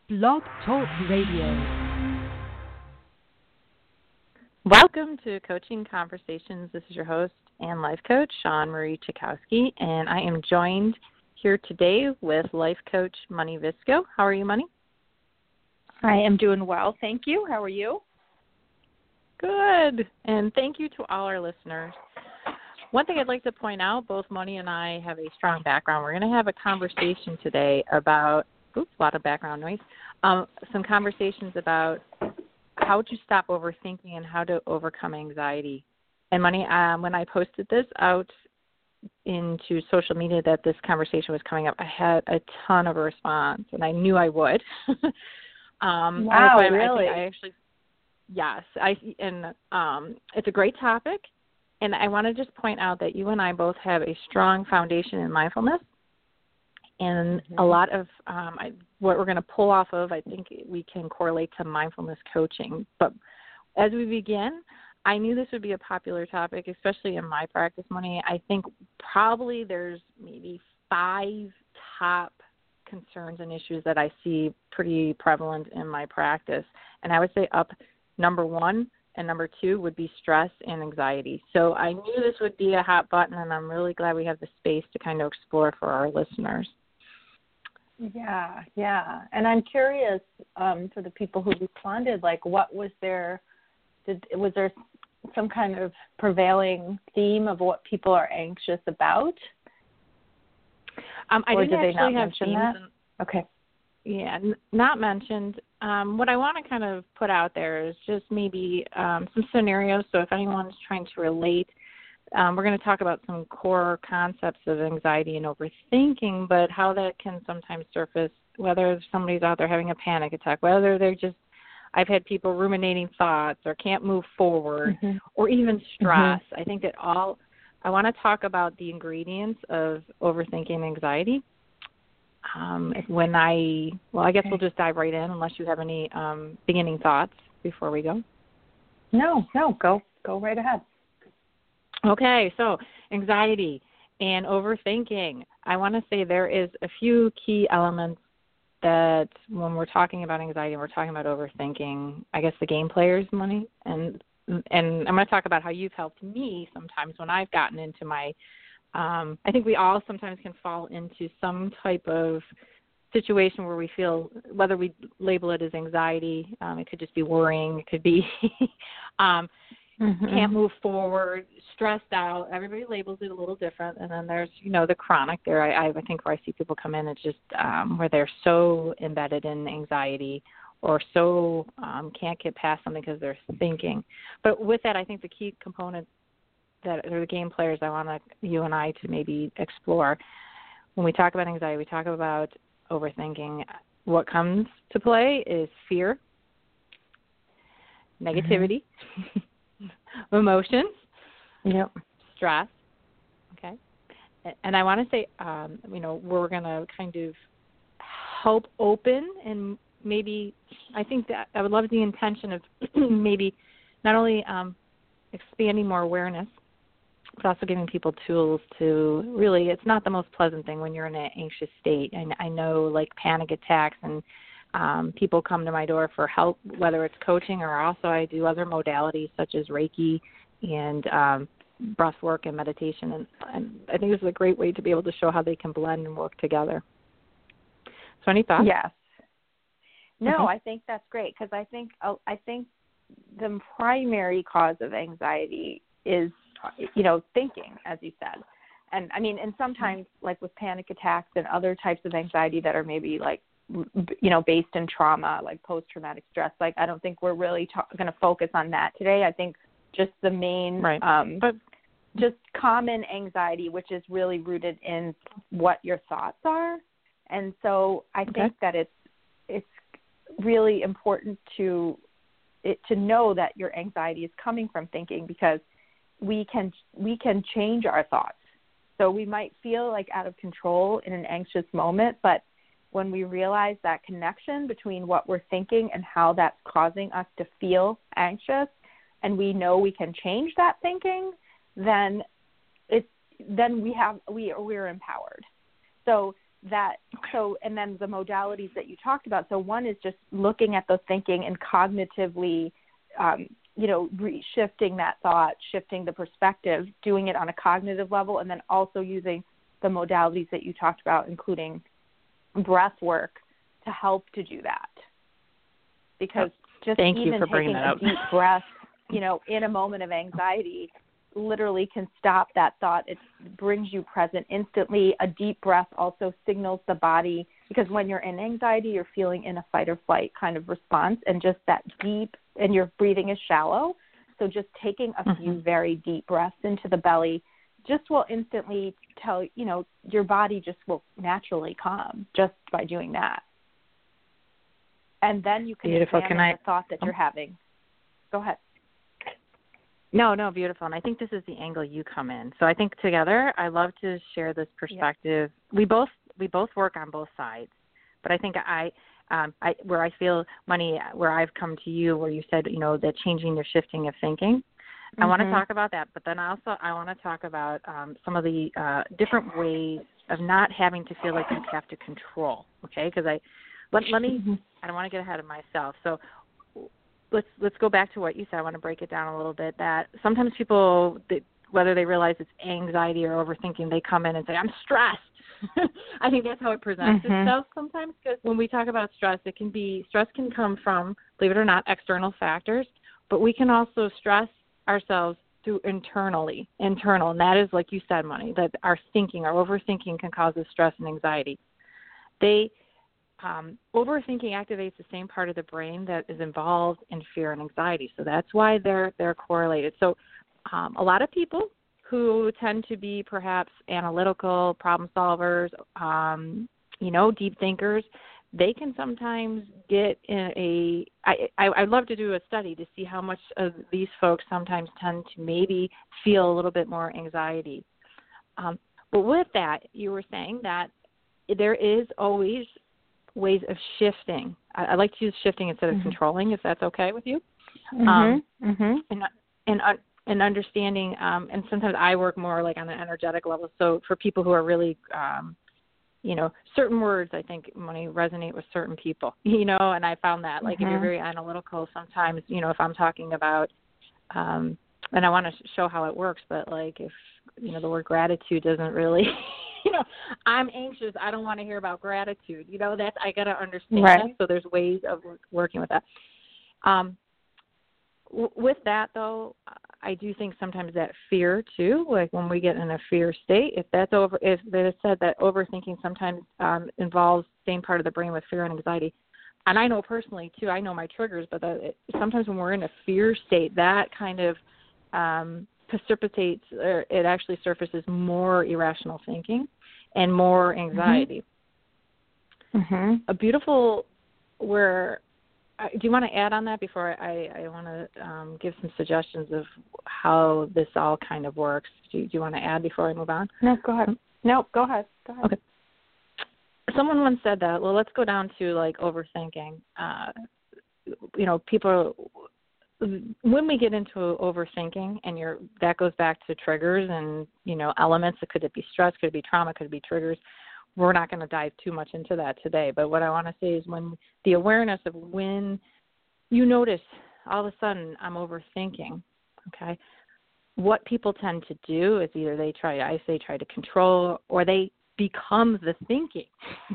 Blog Talk Radio. Welcome to Coaching Conversations. This is your host and life coach, Sean Marie Chakowski, and I am joined here today with life coach Money Visco. How are you, Money? I am doing well, thank you. How are you? Good, and thank you to all our listeners. One thing I'd like to point out, both Money and I have a strong background. We're going to have a conversation today about, a lot of background noise, some conversations about how to stop overthinking and how to overcome anxiety. And Money, when I posted this out into social media that this conversation was coming up, I had a ton of response, and I knew I would. Wow, really? I actually, yes. It's a great topic, and I want to just point out that you and I both have a strong foundation in mindfulness. And a lot of what we're going to pull off of, I think we can correlate to mindfulness coaching. But as we begin, I knew this would be a popular topic, especially in my practice, Money. I think probably there's maybe 5 top concerns and issues that I see pretty prevalent in my practice. And I would say up number 1 and number 2 would be stress and anxiety. So I knew this would be a hot button, and I'm really glad we have the space to kind of explore for our listeners. Yeah. And I'm curious, for the people who responded, like, what was there? Was there some kind of prevailing theme of what people are anxious about? I or didn't did they actually not have mention themes. that? Okay. Yeah, not mentioned. What I want to kind of put out there is just maybe some scenarios. So if anyone's trying to relate, we're going to talk about some core concepts of anxiety and overthinking, but how that can sometimes surface, whether somebody's out there having a panic attack, whether they're just, I've had people ruminating thoughts or can't move forward, or even stress. I think that I want to talk about the ingredients of overthinking and anxiety. I guess we'll just dive right in unless you have any beginning thoughts before we go. No, go right ahead. Okay, so anxiety and overthinking. I want to say there is a few key elements that when we're talking about anxiety and we're talking about overthinking, I guess the game player's Money. And I'm going to talk about how you've helped me sometimes when I've gotten into my I think we all sometimes can fall into some type of situation where we feel, whether we label it as anxiety, it could just be worrying, it could be can't move forward, stressed out. Everybody labels it a little different. And then there's, the chronic there. I think where I see people come in, it's just where they're so embedded in anxiety or so can't get past something because they're thinking. But with that, I think the key component that are the game players I want you and I to maybe explore. When we talk about anxiety, we talk about overthinking. What comes to play is fear, negativity, emotions, stress. Okay, and I want to say, we're going to kind of help open and maybe I think that I would love the intention of maybe not only expanding more awareness, but also giving people tools to really, it's not the most pleasant thing when you're in an anxious state. I know like panic attacks and people come to my door for help, whether it's coaching or also I do other modalities such as Reiki and breath work and meditation. And I think this is a great way to be able to show how they can blend and work together. So any thoughts? Yes. No, I think that's great because I think the primary cause of anxiety is thinking, as you said. And I mean, and sometimes like with panic attacks and other types of anxiety that are maybe like, based in trauma, like post-traumatic stress, like I don't think we're really going to focus on that today. I think just the main, but just common anxiety, which is really rooted in what your thoughts are. And so I think that it's really important to know that your anxiety is coming from thinking because we can change our thoughts. So we might feel like out of control in an anxious moment, but when we realize that connection between what we're thinking and how that's causing us to feel anxious, and we know we can change that thinking, then we're empowered. So So, and then the modalities that you talked about. So one is just looking at the thinking and cognitively, shifting that thought, shifting the perspective, doing it on a cognitive level, and then also using the modalities that you talked about, including breath work, to help to do that. Because just Thank even you for taking a deep breath, in a moment of anxiety, literally can stop that thought. It brings you present instantly. A deep breath also signals the body, because when you're in anxiety, you're feeling in a fight or flight kind of response, and just that deep, and your breathing is shallow. So just taking a few very deep breaths into the belly just will instantly tell, your body just will naturally calm just by doing that. And then you can examine the thought that you're having. Go ahead. No, beautiful. And I think this is the angle you come in. So I think together, I love to share this perspective. Yeah. We both work on both sides, but I think where I feel money, where I've come to you, where you said, that changing your shifting of thinking. I want to talk about that, but then also I want to talk about some of the different ways of not having to feel like you have to control. Okay, because let me. I don't want to get ahead of myself. So let's go back to what you said. I want to break it down a little bit. That sometimes people, whether they realize it's anxiety or overthinking, they come in and say, "I'm stressed." I think that's how it presents itself sometimes, because when we talk about stress, stress can come from, believe it or not, external factors, but we can also stress ourselves through internal, and that is, like you said, money, that our overthinking can cause us stress and anxiety. Overthinking activates the same part of the brain that is involved in fear and anxiety, so that's why they're correlated. So a lot of people who tend to be perhaps analytical problem solvers, deep thinkers, they can sometimes get in I'd love to do a study to see how much of these folks sometimes tend to maybe feel a little bit more anxiety. But with that, you were saying that there is always ways of shifting. I like to use shifting instead of controlling, if that's okay with you. And understanding, and sometimes I work more like on an energetic level. So for people who are really, certain words, I think money resonate with certain people, and I found that, like, if you're very analytical, sometimes, if I'm talking about, and I want to show how it works, but like if, the word gratitude doesn't really, I'm anxious, I don't want to hear about gratitude, that's, I got to understand that. So there's ways of working with that. With that, though, I do think sometimes that fear too, like when we get in a fear state, if it is said that overthinking sometimes involves the same part of the brain with fear and anxiety, and I know personally too, I know my triggers, but sometimes when we're in a fear state, that kind of precipitates, or it actually surfaces more irrational thinking and more anxiety. A beautiful where. Do you want to add on that before I want to give some suggestions of how this all kind of works? Do you want to add before I move on? No, go ahead. No, go ahead. Okay. Someone once said that, well, let's go down to like overthinking. People, when we get into overthinking, and that goes back to triggers and, elements. Could it be stress? Could it be trauma? Could it be triggers? We're not going to dive too much into that today, but what I want to say is when the awareness of when you notice all of a sudden I'm overthinking, okay, what people tend to do is either they try to control, or they become the thinking.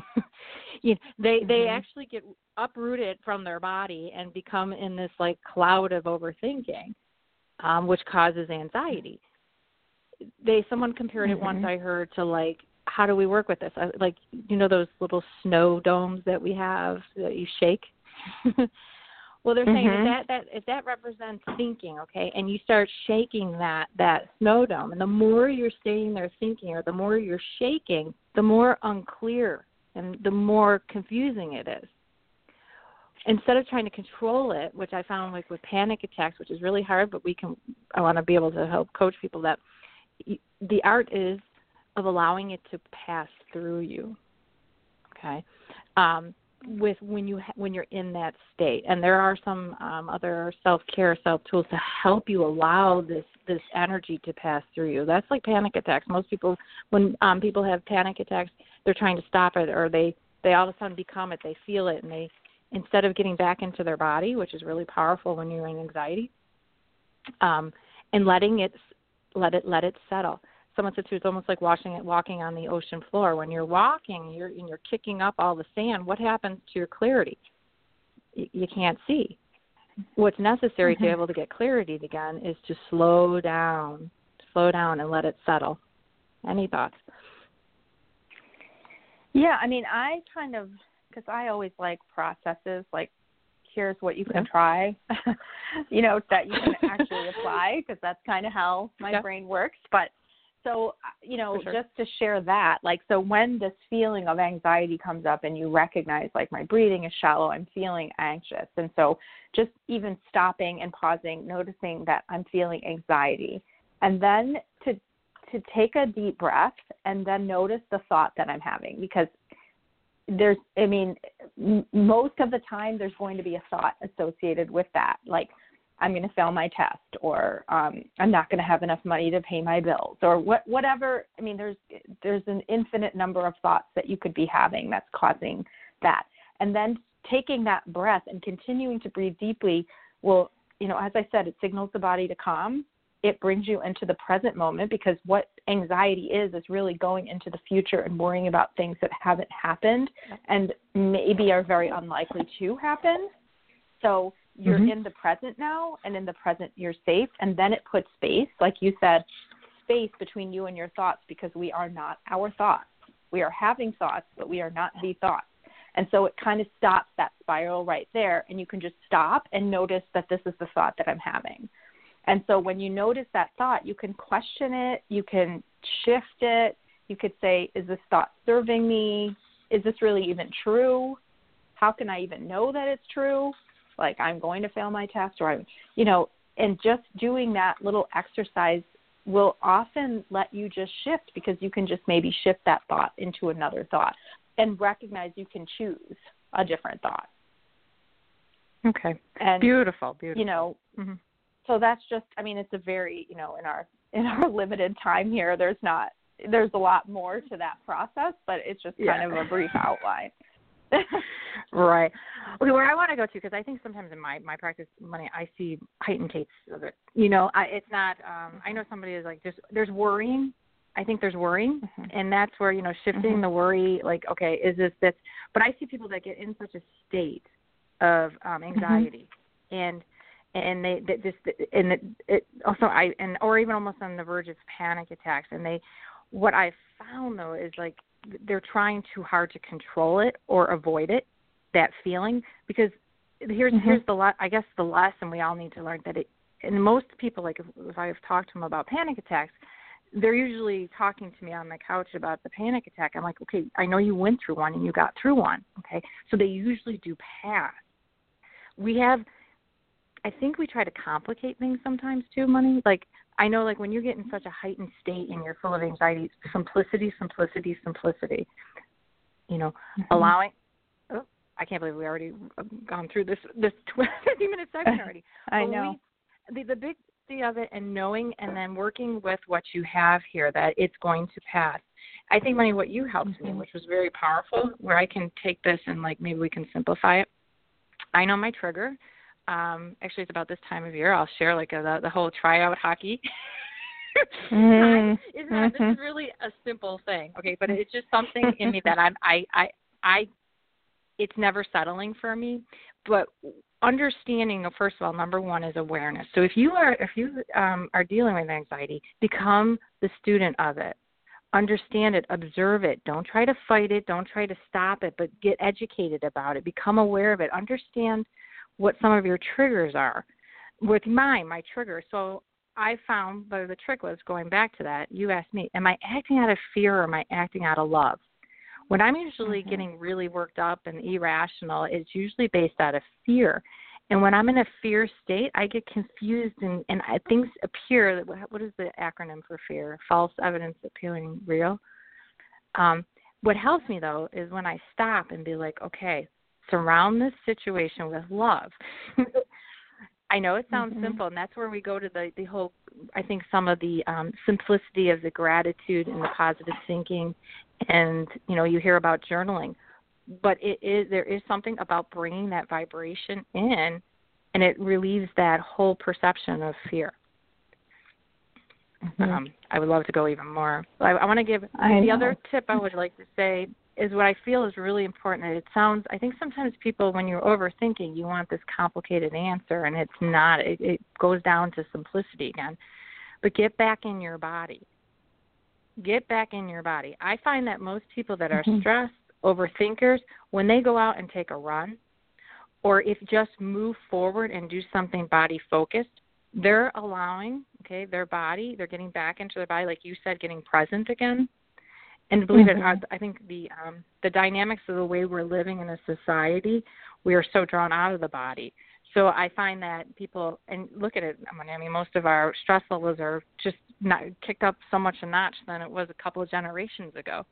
They actually get uprooted from their body and become in this like cloud of overthinking, which causes anxiety. Someone compared it once, I heard, to like, how do we work with this? Like, those little snow domes that we have that you shake? Well, they're saying if that represents thinking, okay, and you start shaking that snow dome, and the more you're staying there thinking, or the more you're shaking, the more unclear and the more confusing it is. Instead of trying to control it, which I found like with panic attacks, which is really hard, but I want to be able to help coach people that the art is of allowing it to pass through you, okay? with when you're in that state. And there are some other self-care, self-tools to help you allow this energy to pass through you. That's like panic attacks. Most people, when people have panic attacks, they're trying to stop it, or they all of a sudden become it. They feel it, and they, instead of getting back into their body, which is really powerful when you're in anxiety, and letting it settle. Someone said it's almost like walking on the ocean floor. When you're walking, you're kicking up all the sand. What happens to your clarity? You can't see. What's necessary to be able to get clarity again is to slow down and let it settle. Any thoughts? Yeah, I mean, I kind of, because I always like processes, like here's what you can try, that you can actually apply, because that's kind of how my brain works. But so, just to share that, like, so when this feeling of anxiety comes up and you recognize, like, my breathing is shallow, I'm feeling anxious. And so just even stopping and pausing, noticing that I'm feeling anxiety, and then to take a deep breath and then notice the thought that I'm having, because most of the time there's going to be a thought associated with that, like, I'm going to fail my test, or I'm not going to have enough money to pay my bills, or whatever. I mean, there's an infinite number of thoughts that you could be having that's causing that. And then taking that breath and continuing to breathe deeply will, as I said, it signals the body to calm. It brings you into the present moment, because what anxiety is really going into the future and worrying about things that haven't happened and maybe are very unlikely to happen. So you're in the present now, and in the present you're safe. And then it puts space, like you said, space between you and your thoughts, because we are not our thoughts. We are having thoughts, but we are not the thoughts. And so it kind of stops that spiral right there, and you can just stop and notice that this is the thought that I'm having. And so when you notice that thought, you can question it, you can shift it, you could say, is this thought serving me? Is this really even true? How can I even know that it's true? Like, I'm going to fail my test, or and just doing that little exercise will often let you just shift, because you can just maybe shift that thought into another thought and recognize you can choose a different thought. Okay. And beautiful. So that's just, it's a very, in our limited time here, there's a lot more to that process, but it's just kind of a brief outline. Right. Okay, where I want to go to, because I think sometimes in my practice, I see heightened cases of it. It's not, I know somebody is like, there's worrying. I think there's worrying, and that's where, shifting the worry, like, okay, is this, but I see people that get in such a state of anxiety, and they just, and it also, or even almost on the verge of panic attacks, and what I found though is, like, they're trying too hard to control it or avoid it, that feeling, because here's I guess the lesson we all need to learn, that and most people, like, if I've talked to them about panic attacks, they're usually talking to me on the couch about the panic attack. I'm like, okay, I know you went through one and you got through one. Okay. So they usually do pass. I think we try to complicate things sometimes too, Money. Like, I know, like, when you get in such a heightened state and you're full of anxiety, simplicity, allowing, I can't believe we already gone through this 20-minute segment already. I know. The big thing of it, and knowing, and then working with what you have here, that it's going to pass. I think, Money, what you helped me, which was very powerful, where I can take this and, like, maybe we can simplify it. I know my trigger. Actually, it's about this time of year. I'll share, like, the whole tryout hockey. This is really a simple thing, okay? But it's just something in me that it's never settling for me. But understanding, first of all, number one is awareness. So if you are dealing with anxiety, become the student of it. Understand it, observe it. Don't try to fight it. Don't try to stop it, but get educated about it. Become aware of it. Understand what some of your triggers are. With my trigger, so I found the trick was, going back to that, you asked me, am I acting out of fear or am I acting out of love? When I'm usually getting really worked up and irrational, it's usually based out of fear. And when I'm in a fear state, I get confused and things appear. What is the acronym for fear? False evidence appearing real. What helps me, though, is when I stop and be like, okay, surround this situation with love. I know it sounds simple, and that's where we go to the whole, I think some of the simplicity of the gratitude and the positive thinking, and, you hear about journaling. But there is something about bringing that vibration in, and it relieves that whole perception of fear. I would love to go even more. I want to give the other tip I would like to say is what I feel is really important. I think sometimes people, when you're overthinking, you want this complicated answer, and it's not. It goes down to simplicity again. But get back in your body. Get back in your body. I find that most people that are stressed, overthinkers, when they go out and take a run, or if just move forward and do something body-focused, they're allowing, their body, they're getting back into their body, like you said, getting present again. And believe it or not, I think the dynamics of the way we're living in a society, we are so drawn out of the body. So I find that people, and look at it, I mean, most of our stress levels are just not kicked up so much a notch than it was a couple of generations ago.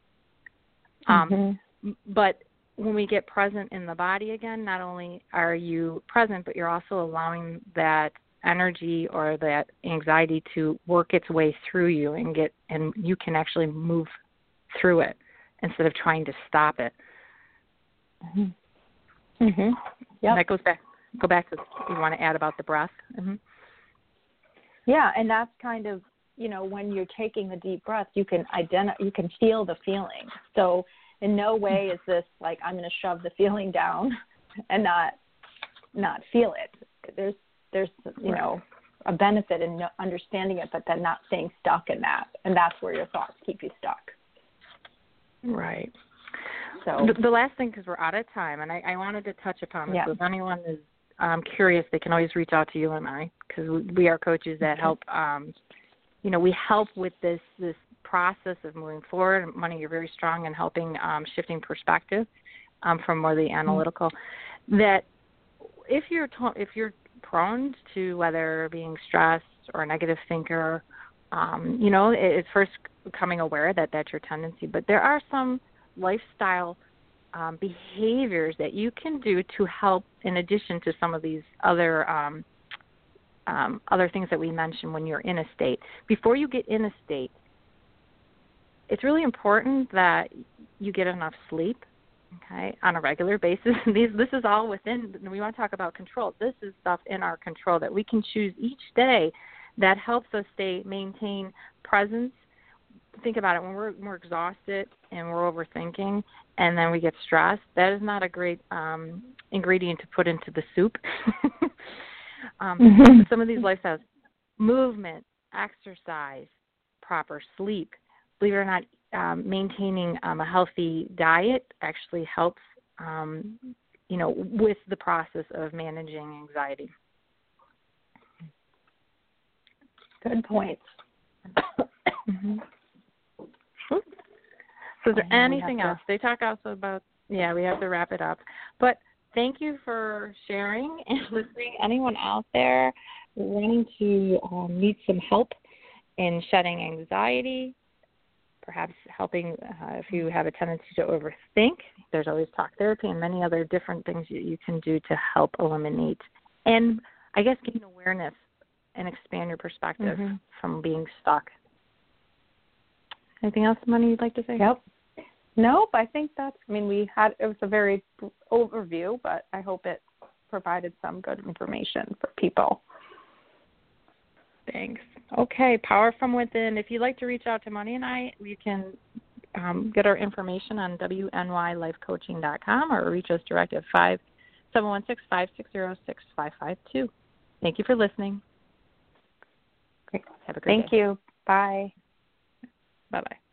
But when we get present in the body again, not only are you present, but you're also allowing that energy or that anxiety to work its way through you, and you can actually move through it instead of trying to stop it. Yep. That go back to you want to add about the breath. Yeah, and that's kind of, when you're taking a deep breath, you can feel the feeling. So in no way is this like I'm going to shove the feeling down and not feel it. There's a benefit in understanding it, but then not staying stuck in that, and that's where your thoughts keep you stuck. Right. So the last thing, because we're out of time, and I wanted to touch upon this. So if anyone is curious, they can always reach out to you and I, because we are coaches that help. We help with this process of moving forward. Money, you're very strong in helping shifting perspective from more the analytical. That if you're prone to whether being stressed or a negative thinker, it's first becoming aware that that's your tendency. But there are some lifestyle behaviors that you can do to help, in addition to some of these other things that we mentioned when you're in a state. Before you get in a state, it's really important that you get enough sleep, on a regular basis. This is all within, we want to talk about control. This is stuff in our control that we can choose each day that helps us maintain presence. Think about it, when we're exhausted and we're overthinking and then we get stressed, that is not a great ingredient to put into the soup. Some of these lifestyles, movement, exercise, proper sleep, believe it or not, maintaining a healthy diet actually helps, with the process of managing anxiety. Good points. So is there anything else? They talk also about, we have to wrap it up. But thank you for sharing and listening. Anyone out there wanting to need some help in shedding anxiety, perhaps helping if you have a tendency to overthink, there's always talk therapy and many other different things you can do to help eliminate and, I guess, gain awareness and expand your perspective from being stuck. Anything else, Money, you'd like to say? Yep. Nope, I think it was a very overview, but I hope it provided some good information for people. Thanks. Okay, Power from Within. If you'd like to reach out to Money and I, you can get our information on WNYLifeCoaching.com or reach us direct at 716-560-6552. Thank you for listening. Great. Have a great day. Thank you. Bye. Bye-bye.